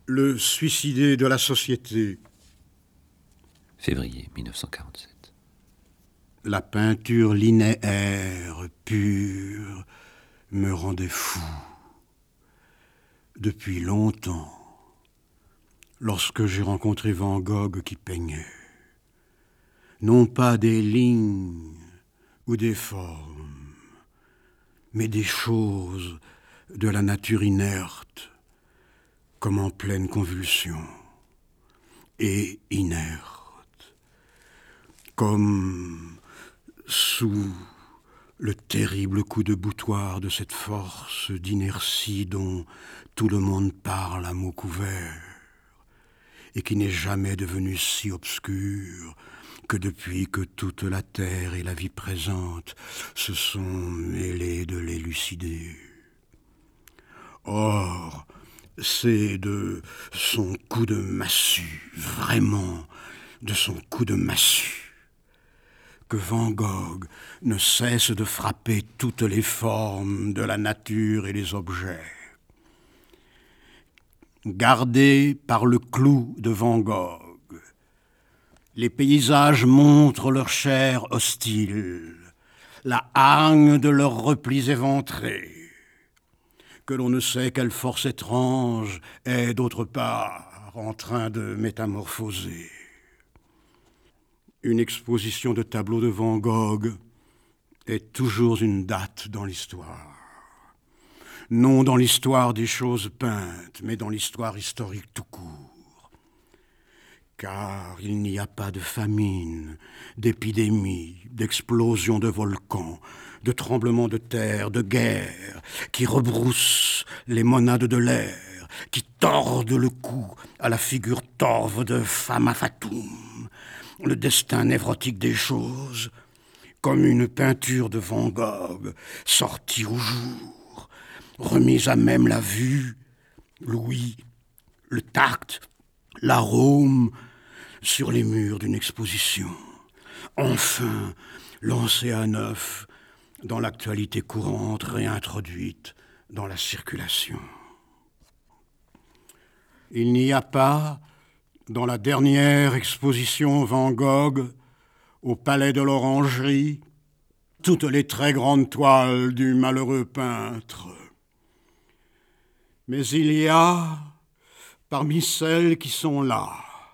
Le suicidé de la société. Février 1947. La peinture linéaire, pure, me rendait fou. Depuis longtemps, lorsque j'ai rencontré Van Gogh qui peignait, non pas des lignes ou des formes, mais des choses de la nature inerte, comme en pleine convulsion, et inerte, comme sous le terrible coup de boutoir de cette force d'inertie dont tout le monde parle à mots couverts, et qui n'est jamais devenue si obscure que depuis que toute la terre et la vie présente se sont mêlées de l'élucider. Or, c'est de son coup de massue, vraiment de son coup de massue, que Van Gogh ne cesse de frapper toutes les formes de la nature et les objets. Gardés par le clou de Van Gogh, les paysages montrent leur chair hostile, la hargne de leurs replis éventrés, que l'on ne sait quelle force étrange est d'autre part en train de métamorphoser. Une exposition de tableaux de Van Gogh est toujours une date dans l'histoire. Non dans l'histoire des choses peintes, mais dans l'histoire historique tout court. Car il n'y a pas de famine, d'épidémie, d'explosion de volcans, de tremblements de terre, de guerre, qui rebroussent les monades de l'air, qui tordent le cou à la figure torve de Fama Fatoum, le destin névrotique des choses, comme une peinture de Van Gogh sortie au jour, remise à même la vue, l'ouïe, le tact, l'arôme, sur les murs d'une exposition, enfin lancée à neuf dans l'actualité courante réintroduite dans la circulation. Il n'y a pas, dans la dernière exposition Van Gogh, au Palais de l'Orangerie, toutes les très grandes toiles du malheureux peintre. Mais il y a, parmi celles qui sont là,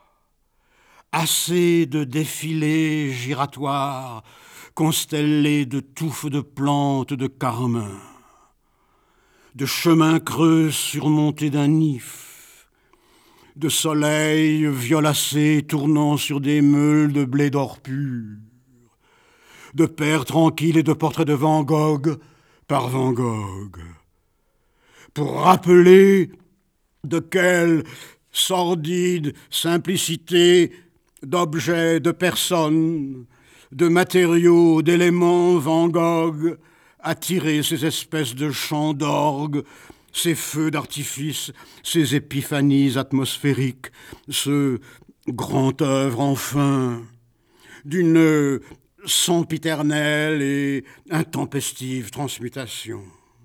assez de défilés giratoires constellés de touffes de plantes de carmin, de chemins creux surmontés d'un nif, de soleils violacés tournant sur des meules de blé d'or pur, de pères tranquilles et de portraits de Van Gogh par Van Gogh, pour rappeler de quelle sordide simplicité d'objets, de personnes, de matériaux, d'éléments, Van Gogh a tiré ces espèces de chants d'orgue, ces feux d'artifice, ces épiphanies atmosphériques, ce grand œuvre enfin, d'une sempiternelle et intempestive transmutation.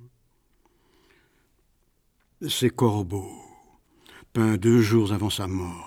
Ces corbeaux, peints 2 jours avant sa mort,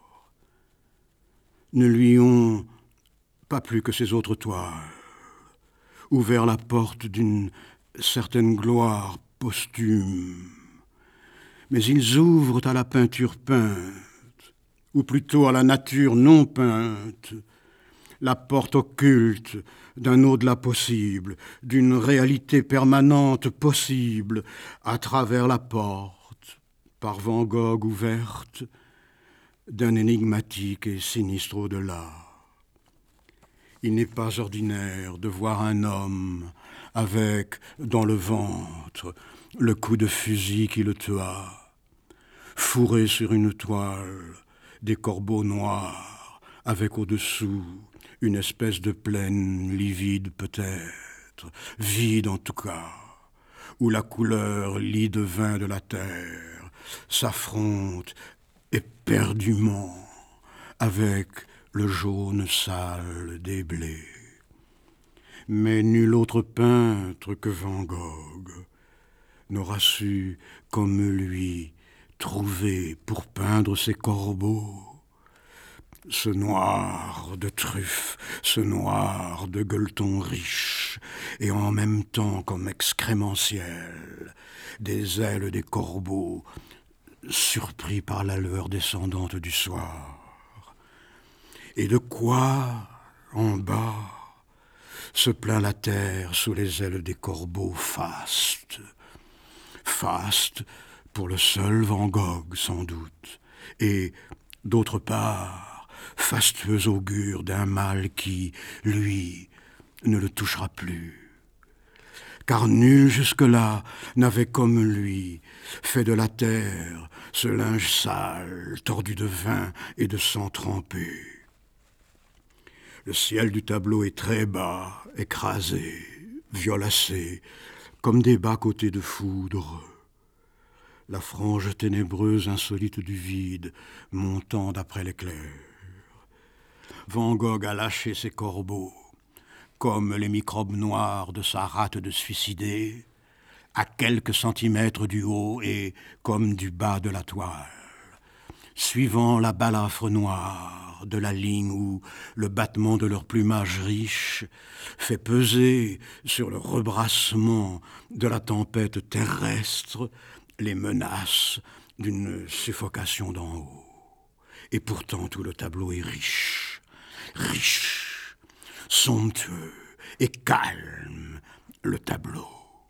ne lui ont, pas plus que ces autres toiles, ouvert la porte d'une certaine gloire posthume. Mais ils ouvrent à la peinture peinte, ou plutôt à la nature non peinte, la porte occulte d'un au-delà possible, d'une réalité permanente possible, à travers la porte, par Van Gogh ouverte, d'un énigmatique et sinistre au-delà. Il n'est pas ordinaire de voir un homme avec, dans le ventre, le coup de fusil qui le tua, fourré sur une toile, des corbeaux noirs, avec au-dessous une espèce de plaine livide peut-être, vide en tout cas, où la couleur lit de vin de la terre s'affronte éperdument avec le jaune sale des blés. Mais nul autre peintre que Van Gogh n'aura su, comme lui, trouvé pour peindre ses corbeaux. Ce noir de truffes, ce noir de gueuleton riche, et en même temps comme excrémentiel, des ailes des corbeaux, surpris par la lueur descendante du soir. Et de quoi, en bas, se plaint la terre sous les ailes des corbeaux fastes. Faste pour le seul Van Gogh, sans doute, et, d'autre part, fastueux augure d'un mal qui, lui, ne le touchera plus. Car nul jusque-là n'avait comme lui fait de la terre ce linge sale, tordu de vin et de sang trempé. Le ciel du tableau est très bas, écrasé, violacé, comme des bas-côtés de foudre. La frange ténébreuse insolite du vide montant d'après l'éclair. Van Gogh a lâché ses corbeaux, comme les microbes noirs de sa rate de suicidé, à quelques centimètres du haut et comme du bas de la toile, suivant la balafre noire de la ligne où le battement de leur plumage riche fait peser sur le rebrassement de la tempête terrestre les menaces d'une suffocation d'en haut. Et pourtant tout le tableau est riche, riche, somptueux et calme, le tableau.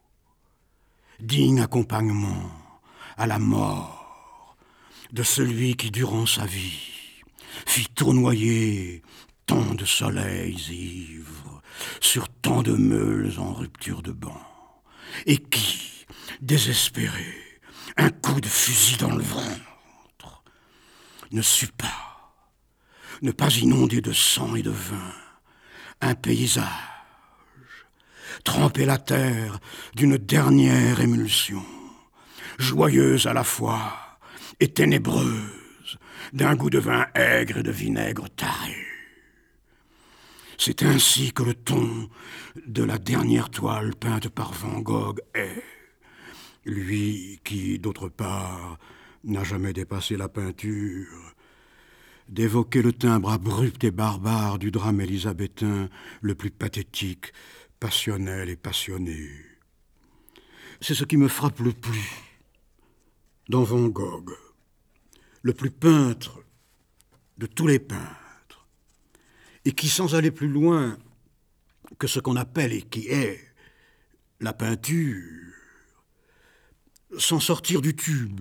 Digne accompagnement à la mort de celui qui, durant sa vie, fit tournoyer tant de soleils ivres sur tant de meules en rupture de banc, et qui, désespéré, un coup de fusil dans le ventre, ne sut pas, ne pas inonder de sang et de vin un paysage, tremper la terre d'une dernière émulsion, joyeuse à la fois et ténébreuse, d'un goût de vin aigre et de vinaigre taré. C'est ainsi que le ton de la dernière toile peinte par Van Gogh est, lui qui, d'autre part, n'a jamais dépassé la peinture, d'évoquer le timbre abrupt et barbare du drame élisabétain le plus pathétique, passionnel et passionné. C'est ce qui me frappe le plus dans Van Gogh, le plus peintre de tous les peintres, et qui, sans aller plus loin que ce qu'on appelle et qui est la peinture, sans sortir du tube,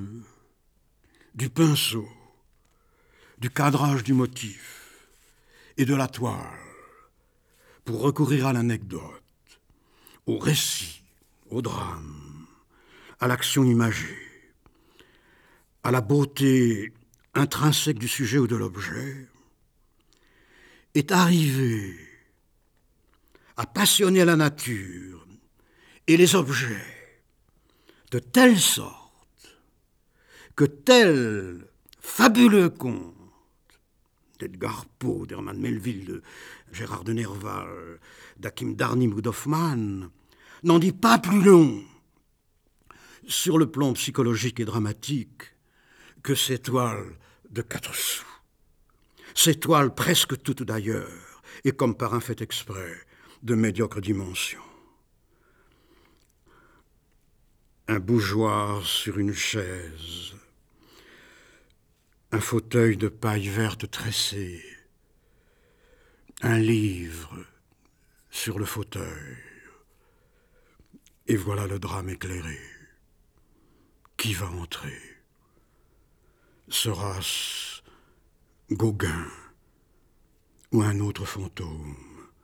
du pinceau, du cadrage du motif et de la toile, pour recourir à l'anecdote, au récit, au drame, à l'action imagée, à la beauté intrinsèque du sujet ou de l'objet, est arrivé à passionner la nature et les objets de telle sorte que tel fabuleux conte d'Edgar Poe, d'Herman Melville, de Gérard de Nerval, d'Hakim Darnim ou d'Hoffmann n'en dit pas plus long sur le plan psychologique et dramatique que ces toiles de 4 sous. Ces toiles presque toutes d'ailleurs, et comme par un fait exprès, de médiocre dimension. Un bougeoir sur une chaise, un fauteuil de paille verte tressée, un livre sur le fauteuil, et voilà le drame éclairé. Qui va entrer? Sera-ce Gauguin ou un autre fantôme?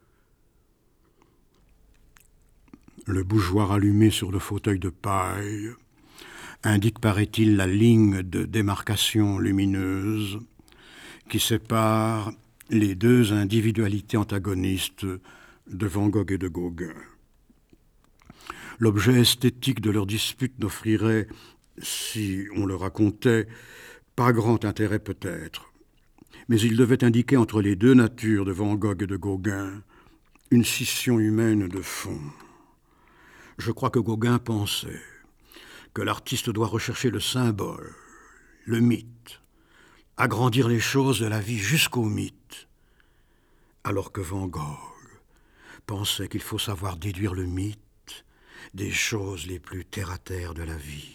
Le bougeoir allumé sur le fauteuil de paille indique, paraît-il, la ligne de démarcation lumineuse qui sépare les deux individualités antagonistes de Van Gogh et de Gauguin. L'objet esthétique de leur dispute n'offrirait, si on le racontait, pas grand intérêt peut-être, mais il devait indiquer entre les deux natures de Van Gogh et de Gauguin une scission humaine de fond. Je crois que Gauguin pensait que l'artiste doit rechercher le symbole le mythe, agrandir les choses de la vie jusqu'au mythe, alors que Van Gogh pensait qu'il faut savoir déduire le mythe des choses les plus terre-à-terre de la vie.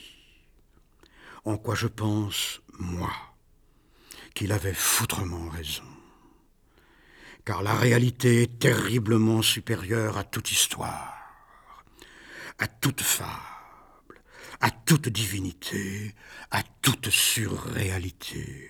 En quoi je pense, moi, qu'il avait foutrement raison. Car la réalité est terriblement supérieure à toute histoire, à toute fable, à toute divinité, à toute surréalité.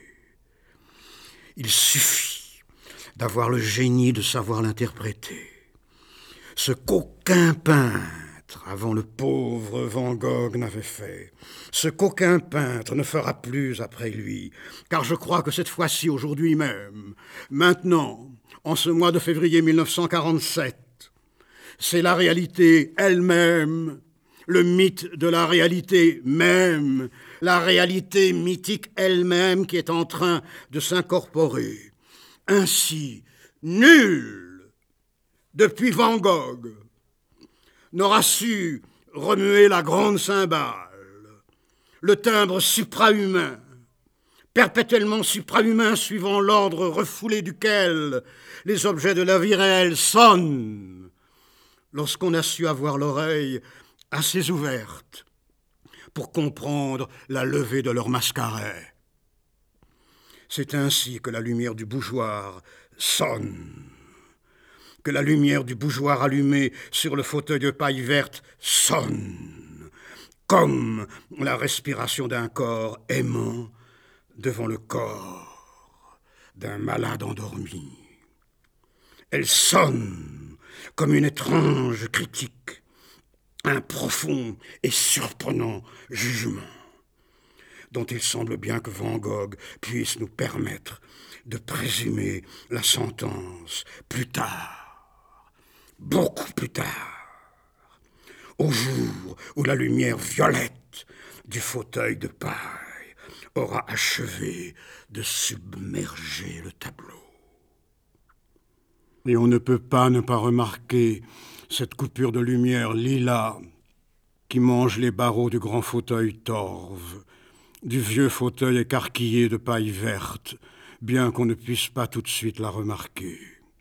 Il suffit d'avoir le génie de savoir l'interpréter. Ce qu'aucun peintre avant le pauvre Van Gogh n'avait fait, ce qu'aucun peintre ne fera plus après lui, car je crois que cette fois-ci, aujourd'hui même, maintenant, en ce mois de février 1947, c'est la réalité elle-même, le mythe de la réalité même, la réalité mythique elle-même qui est en train de s'incorporer. Ainsi, nul, depuis Van Gogh, n'aura su remuer la grande cymbale, le timbre suprahumain, perpétuellement suprahumain suivant l'ordre refoulé duquel les objets de la vie réelle sonnent, lorsqu'on a su avoir l'oreille assez ouverte pour comprendre la levée de leur mascaret. C'est ainsi que la lumière du bougeoir sonne, que la lumière du bougeoir allumé sur le fauteuil de paille verte sonne, comme la respiration d'un corps aimant devant le corps d'un malade endormi. Elle sonne comme une étrange critique, un profond et surprenant jugement, dont il semble bien que Van Gogh puisse nous permettre de présumer la sentence plus tard, beaucoup plus tard, au jour où la lumière violette du fauteuil de paille aura achevé de submerger le tableau. Et on ne peut pas ne pas remarquer cette coupure de lumière lilas qui mange les barreaux du grand fauteuil torve, du vieux fauteuil écarquillé de paille verte, bien qu'on ne puisse pas tout de suite la remarquer.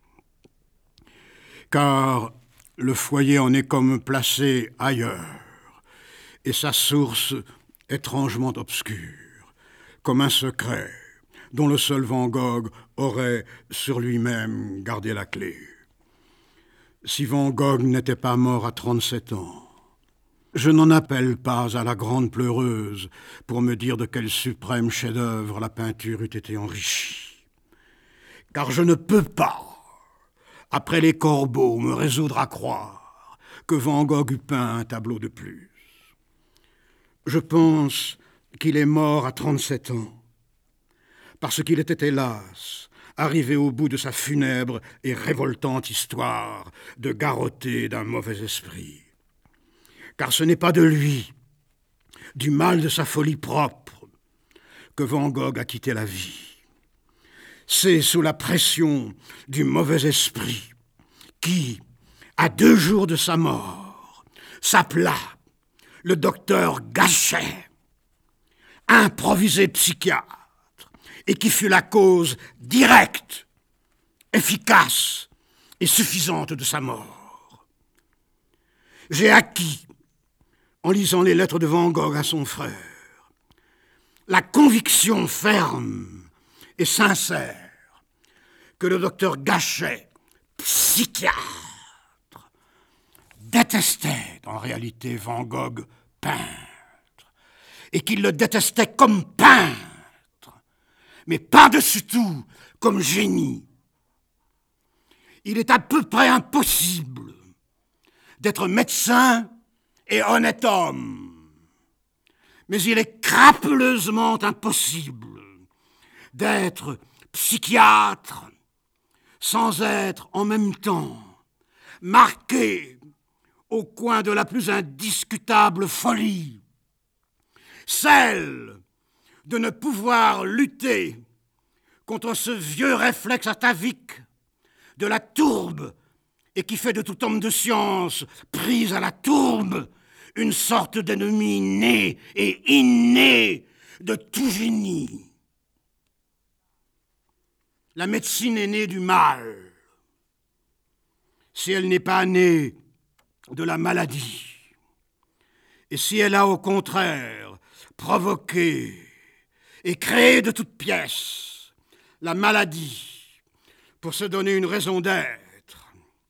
Car le foyer en est comme placé ailleurs, et sa source étrangement obscure, comme un secret dont le seul Van Gogh aurait sur lui-même gardé la clé. Si Van Gogh n'était pas mort à 37 ans, je n'en appelle pas à la grande pleureuse pour me dire de quel suprême chef-d'œuvre la peinture eût été enrichie. Car je ne peux pas, après les corbeaux, me résoudre à croire que Van Gogh eût peint un tableau de plus. Je pense qu'il est mort à 37 ans, parce qu'il était, hélas, arrivé au bout de sa funèbre et révoltante histoire de garrotter d'un mauvais esprit. Car ce n'est pas de lui, du mal de sa folie propre, que Van Gogh a quitté la vie. C'est sous la pression du mauvais esprit qui, à 2 jours de sa mort, s'appela le docteur Gachet, improvisé psychiatre, et qui fut la cause directe, efficace et suffisante de sa mort. J'ai acquis, en lisant les lettres de Van Gogh à son frère, la conviction ferme et sincère que le docteur Gachet, psychiatre, détestait en réalité Van Gogh peintre, et qu'il le détestait comme peintre, mais par-dessus tout comme génie. Il est à peu près impossible d'être médecin et honnête homme, mais il est crapuleusement impossible d'être psychiatre sans être en même temps marqué au coin de la plus indiscutable folie, celle de ne pouvoir lutter contre ce vieux réflexe atavique de la tourbe et qui fait de tout homme de science prise à la tourbe une sorte d'ennemi né et inné de tout génie. La médecine est née du mal. Si elle n'est pas née de la maladie, et si elle a au contraire provoqué et créé de toutes pièces la maladie pour se donner une raison d'être.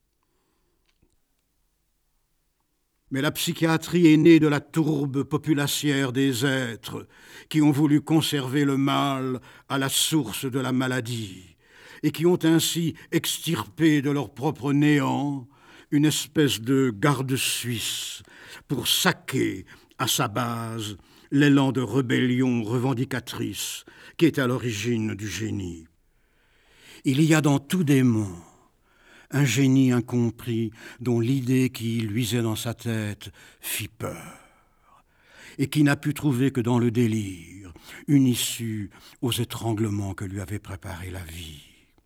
Mais la psychiatrie est née de la tourbe populacière des êtres qui ont voulu conserver le mal à la source de la maladie et qui ont ainsi extirpé de leur propre néant une espèce de garde suisse pour saquer à sa base l'élan de rébellion revendicatrice qui est à l'origine du génie. Il y a dans tout démon un génie incompris dont l'idée qui luisait dans sa tête fit peur et qui n'a pu trouver que dans le délire une issue aux étranglements que lui avait préparé la vie.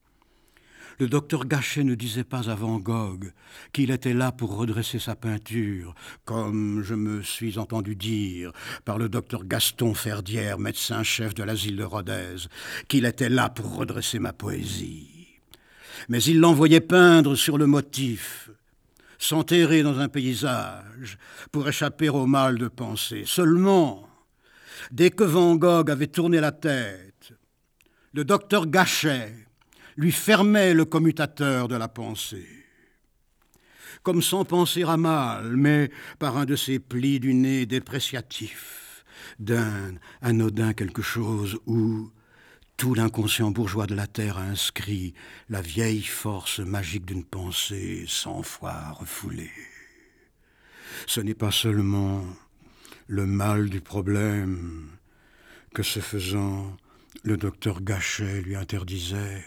Le docteur Gachet ne disait pas à Van Gogh qu'il était là pour redresser sa peinture, comme je me suis entendu dire par le docteur Gaston Ferdière, médecin-chef de l'asile de Rodez, qu'il était là pour redresser ma poésie. Mais il l'envoyait peindre sur le motif, s'enterrer dans un paysage pour échapper au mal de penser. Seulement, dès que Van Gogh avait tourné la tête, le docteur Gachet lui fermait le commutateur de la pensée. Comme sans penser à mal, mais par un de ces plis du nez dépréciatifs, d'un anodin quelque chose où tout l'inconscient bourgeois de la terre a inscrit la vieille force magique d'une pensée 100 fois refoulée. Ce n'est pas seulement le mal du problème que, ce faisant, le docteur Gachet lui interdisait,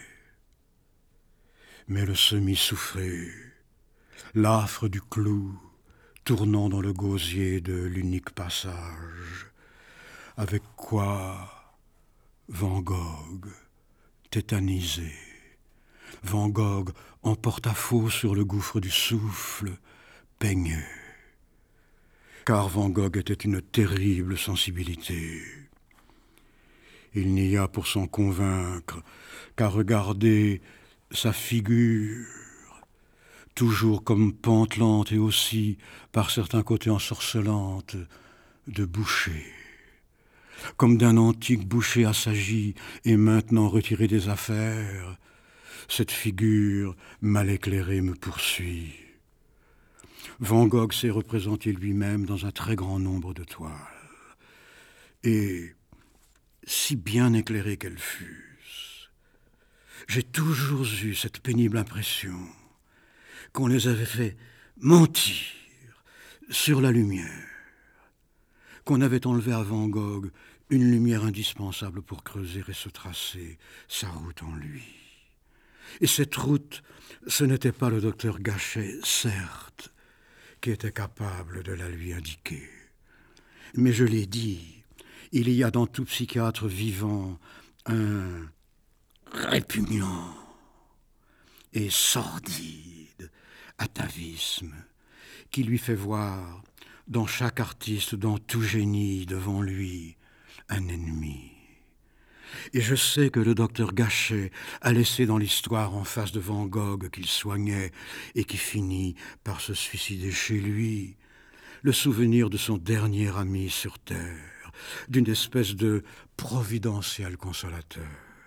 mais le semi-souffré, l'affre du clou tournant dans le gosier de l'unique passage, avec quoi Van Gogh, tétanisé, Van Gogh en porte-à-faux sur le gouffre du souffle, peignait. Car Van Gogh était une terrible sensibilité. Il n'y a pour s'en convaincre qu'à regarder sa figure, toujours comme pantelante et aussi, par certains côtés ensorcelante, de boucher. Comme d'un antique boucher assagi et maintenant retiré des affaires, cette figure mal éclairée me poursuit. Van Gogh s'est représenté lui-même dans un très grand nombre de toiles. Et, si bien éclairées qu'elles fussent, j'ai toujours eu cette pénible impression qu'on les avait fait mentir sur la lumière, qu'on avait enlevé à Van Gogh une lumière indispensable pour creuser et se tracer sa route en lui. Et cette route, ce n'était pas le docteur Gachet, certes, qui était capable de la lui indiquer. Mais je l'ai dit, il y a dans tout psychiatre vivant un répugnant et sordide atavisme qui lui fait voir dans chaque artiste, dans tout génie devant lui, un ennemi. Et je sais que le docteur Gachet a laissé dans l'histoire en face de Van Gogh qu'il soignait et qui finit par se suicider chez lui, le souvenir de son dernier ami sur terre, d'une espèce de providentiel consolateur.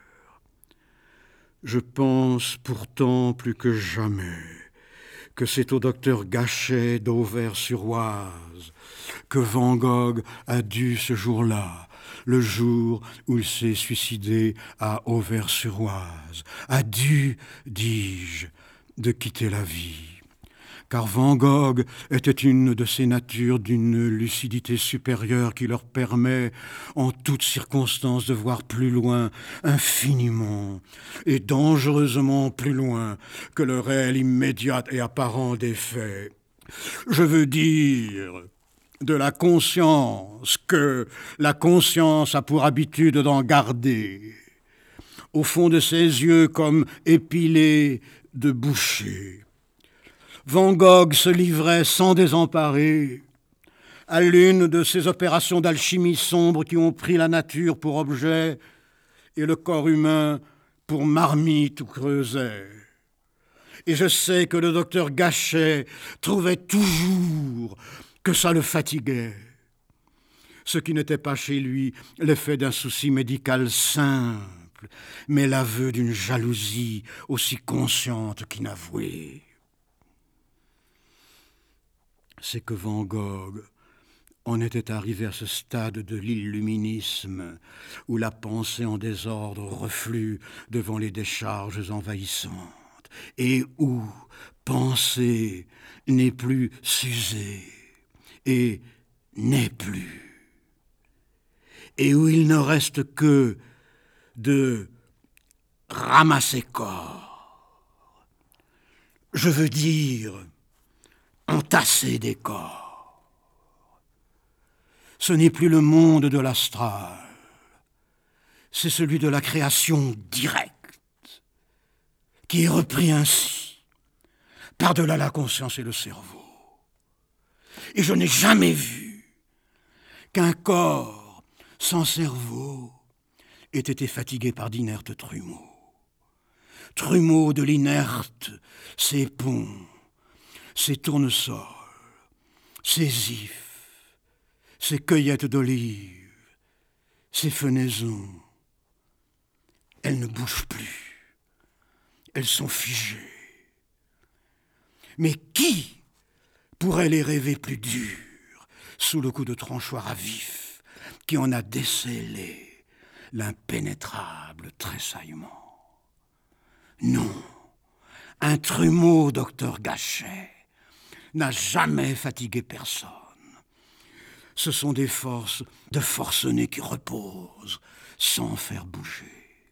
Je pense pourtant plus que jamais que c'est au docteur Gachet d'Auvers-sur-Oise que Van Gogh a dû ce jour-là, le jour où il s'est suicidé à Auvers-sur-Oise, a dû, dis-je, de quitter la vie. Car Van Gogh était une de ces natures d'une lucidité supérieure qui leur permet, en toutes circonstances, de voir plus loin, infiniment et dangereusement plus loin que le réel immédiat et apparent des faits. Je veux dire de la conscience que la conscience a pour habitude d'en garder, au fond de ses yeux comme épilés de boucher. Van Gogh se livrait sans désemparer à l'une de ces opérations d'alchimie sombre qui ont pris la nature pour objet et le corps humain pour marmite ou creuset. Et je sais que le docteur Gachet trouvait toujours que ça le fatiguait, ce qui n'était pas chez lui l'effet d'un souci médical simple, mais l'aveu d'une jalousie aussi consciente qu'inavouée. C'est que Van Gogh en était arrivé à ce stade de l'illuminisme où la pensée en désordre reflue devant les décharges envahissantes et où penser n'est plus s'user et n'est plus, et où il ne reste que de ramasser corps. Je veux dire, entasser des corps. Ce n'est plus le monde de l'astral, c'est celui de la création directe, qui est repris ainsi, par-delà la conscience et le cerveau. Et je n'ai jamais vu qu'un corps sans cerveau ait été fatigué par d'inertes trumeaux. Trumeaux de l'inerte, ces ponts, ces tournesols, ces ifs, ces cueillettes d'olives, ces fenaisons. Elles ne bougent plus, elles sont figées. Mais qui pourrait les rêver plus dures sous le coup de tranchoir à vif qui en a décelé l'impénétrable tressaillement? Non, un trumeau, docteur Gachet, n'a jamais fatigué personne. Ce sont des forces de forcenés qui reposent sans faire bouger.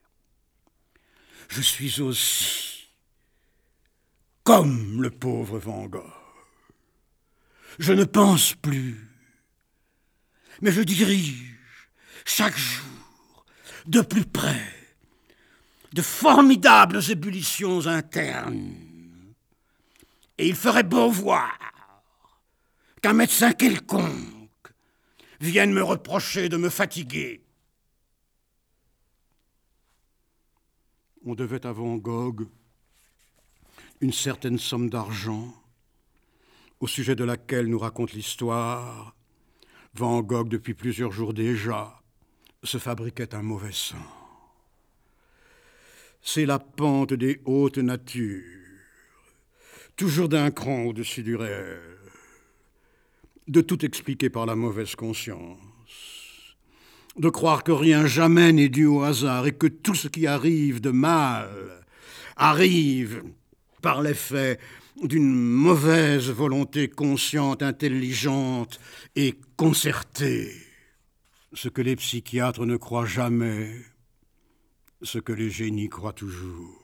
Je suis aussi comme le pauvre Van Gogh. Je ne pense plus, mais je dirige chaque jour de plus près de formidables ébullitions internes. Et il ferait beau voir qu'un médecin quelconque vienne me reprocher de me fatiguer. On devait à Van Gogh une certaine somme d'argent, au sujet de laquelle nous raconte l'histoire. Van Gogh, depuis plusieurs jours déjà, se fabriquait un mauvais sang. C'est la pente des hautes natures, toujours d'un cran au-dessus du réel, de tout expliquer par la mauvaise conscience, de croire que rien jamais n'est dû au hasard et que tout ce qui arrive de mal arrive par l'effet d'une mauvaise volonté consciente, intelligente et concertée. Ce que les psychiatres ne croient jamais, ce que les génies croient toujours.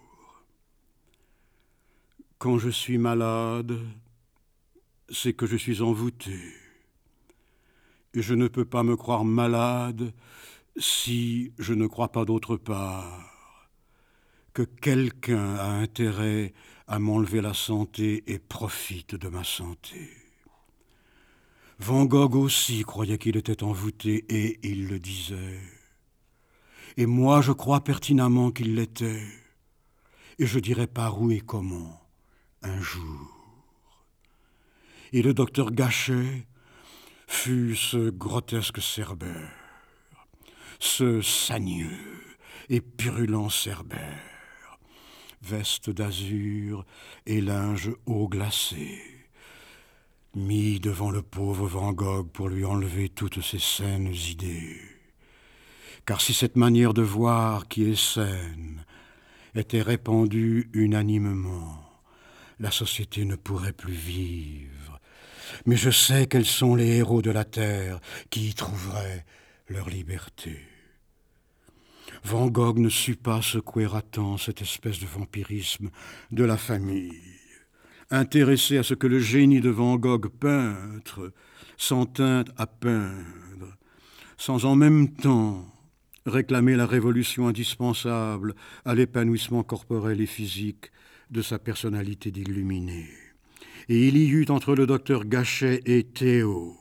Quand je suis malade, c'est que je suis envoûté. Et je ne peux pas me croire malade si je ne crois pas d'autre part que quelqu'un a intérêt à m'enlever la santé et profite de ma santé. Van Gogh aussi croyait qu'il était envoûté et il le disait. Et moi je crois pertinemment qu'il l'était. Et je dirai par où et comment, un jour. Et le docteur Gachet fut ce grotesque Cerbère, ce sagneux et purulent Cerbère, veste d'azur et linge haut glacé, mis devant le pauvre Van Gogh pour lui enlever toutes ses saines idées. Car si cette manière de voir qui est saine était répandue unanimement, la société ne pourrait plus vivre. Mais je sais quels sont les héros de la terre qui y trouveraient leur liberté. Van Gogh ne sut pas secouer à temps cette espèce de vampirisme de la famille, intéressé à ce que le génie de Van Gogh peintre s'en tint à peindre, sans en même temps réclamer la révolution indispensable à l'épanouissement corporel et physique de sa personnalité d'illuminé. Et il y eut entre le docteur Gachet et Théo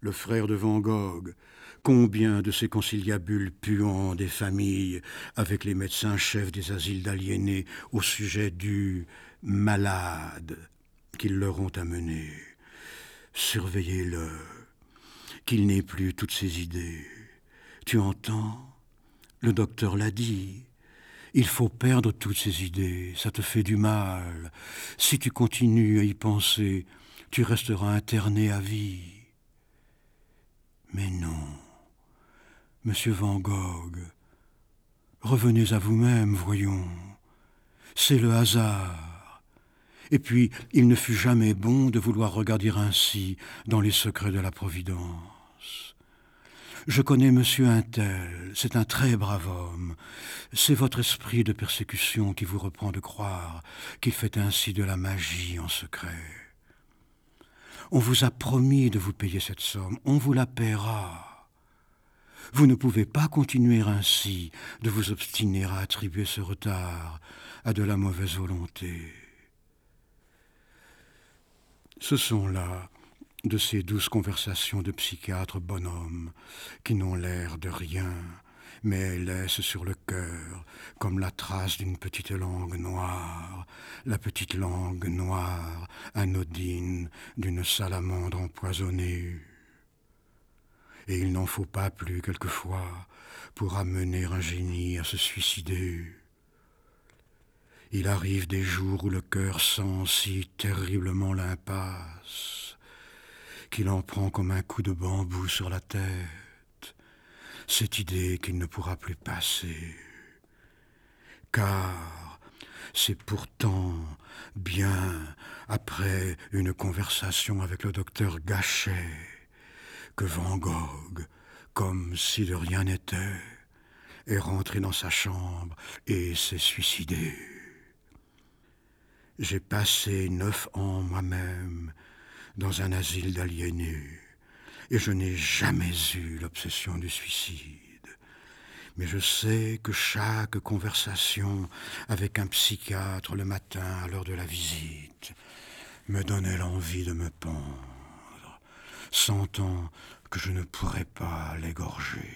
le frère de Van Gogh, combien de ces conciliabules puants des familles avec les médecins-chefs des asiles d'aliénés au sujet du malade qu'ils leur ont amené. Surveillez-le, qu'il n'ait plus toutes ces idées. Tu entends? Le docteur l'a dit. Il faut perdre toutes ces idées, ça te fait du mal. Si tu continues à y penser, tu resteras interné à vie. Mais non, monsieur Van Gogh, revenez à vous-même, voyons. C'est le hasard. Et puis, il ne fut jamais bon de vouloir regarder ainsi dans les secrets de la Providence. Je connais monsieur Untel, c'est un très brave homme. C'est votre esprit de persécution qui vous reprend de croire qu'il fait ainsi de la magie en secret. On vous a promis de vous payer cette somme, on vous la paiera. Vous ne pouvez pas continuer ainsi de vous obstiner à attribuer ce retard à de la mauvaise volonté. Ce sont là de ces douces conversations de psychiatre bonhomme qui n'ont l'air de rien, mais laissent sur le cœur comme la trace d'une petite langue noire, la petite langue noire anodine d'une salamandre empoisonnée. Et il n'en faut pas plus quelquefois pour amener un génie à se suicider. Il arrive des jours où le cœur sent si terriblement l'impasse qu'il en prend comme un coup de bambou sur la tête, cette idée qu'il ne pourra plus passer. Car c'est pourtant bien après une conversation avec le docteur Gachet que Van Gogh, comme si de rien n'était, est rentré dans sa chambre et s'est suicidé. J'ai passé 9 ans moi-même dans un asile d'aliénés, et je n'ai jamais eu l'obsession du suicide. Mais je sais que chaque conversation avec un psychiatre le matin à l'heure de la visite me donnait l'envie de me pendre, sentant que je ne pourrais pas l'égorger.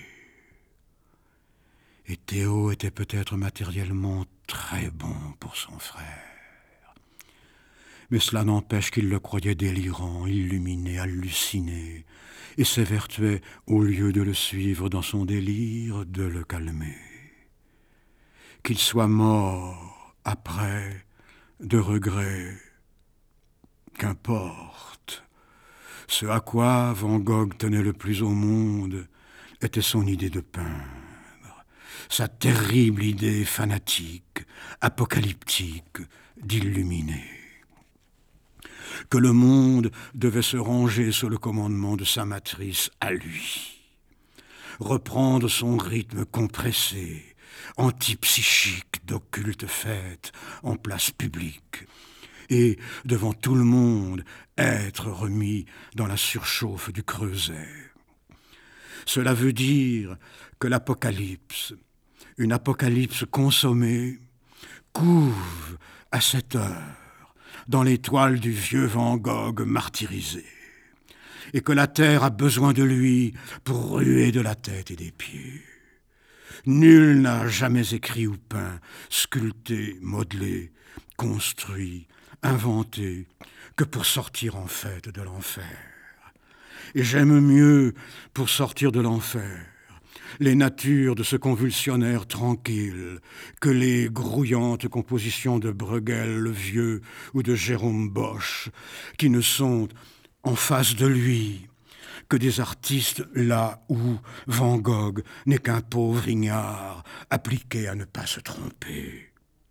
Et Théo était peut-être matériellement très bon pour son frère. Mais cela n'empêche qu'il le croyait délirant, illuminé, halluciné, et s'évertuait, au lieu de le suivre dans son délire, de le calmer. Qu'il soit mort après, de regret, qu'importe. Ce à quoi Van Gogh tenait le plus au monde était son idée de peindre, sa terrible idée fanatique, apocalyptique, d'illuminer. Que le monde devait se ranger sous le commandement de sa matrice à lui, reprendre son rythme compressé, antipsychique d'occultes fêtes en place publique, et, devant tout le monde, être remis dans la surchauffe du Creuset. Cela veut dire que l'apocalypse, une apocalypse consommée, couve à cette heure dans l'étoile du vieux Van Gogh martyrisé, et que la terre a besoin de lui pour ruer de la tête et des pieds. Nul n'a jamais écrit ou peint, sculpté, modelé, construit, inventé, que pour sortir en fait de l'enfer. Et j'aime mieux, pour sortir de l'enfer, les natures de ce convulsionnaire tranquille que les grouillantes compositions de Bruegel le Vieux ou de Jérôme Bosch, qui ne sont en face de lui que des artistes là où Van Gogh n'est qu'un pauvre ignare appliqué à ne pas se tromper.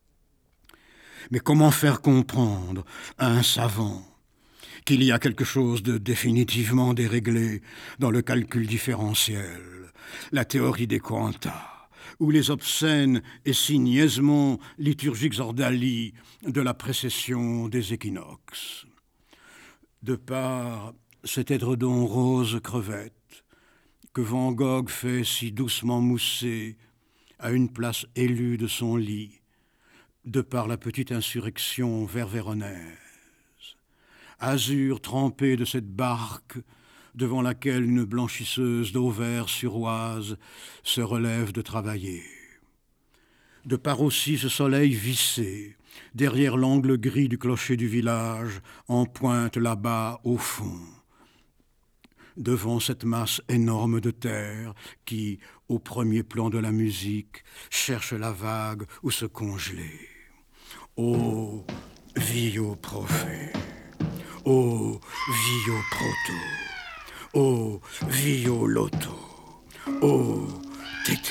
Mais comment faire comprendre à un savant qu'il y a quelque chose de définitivement déréglé dans le calcul différentiel, la théorie des quanta, ou les obscènes et si niaisement liturgiques ordalies de la précession des équinoxes? De par cet édredon rose crevette que Van Gogh fait si doucement mousser à une place élue de son lit, de par la petite insurrection vervéronaise, azur trempé de cette barque devant laquelle une blanchisseuse d'Auvers-sur-Oise se relève de travailler. De part aussi ce soleil vissé, derrière l'angle gris du clocher du village, en pointe là-bas au fond. Devant cette masse énorme de terre qui, au premier plan de la musique, cherche la vague où se congeler. Ô Vio Prophet, ô Vio Proto, ô Vio Loto, ô Tété.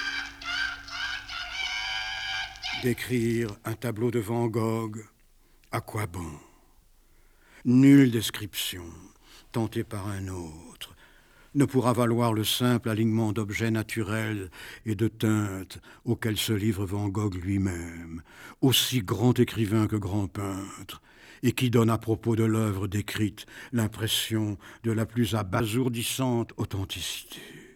D'écrire un tableau de Van Gogh, à quoi bon? Nulle description, tentée par un autre, ne pourra valoir le simple alignement d'objets naturels et de teintes auxquels se livre Van Gogh lui-même, aussi grand écrivain que grand peintre, et qui donne à propos de l'œuvre décrite l'impression de la plus abasourdissante authenticité.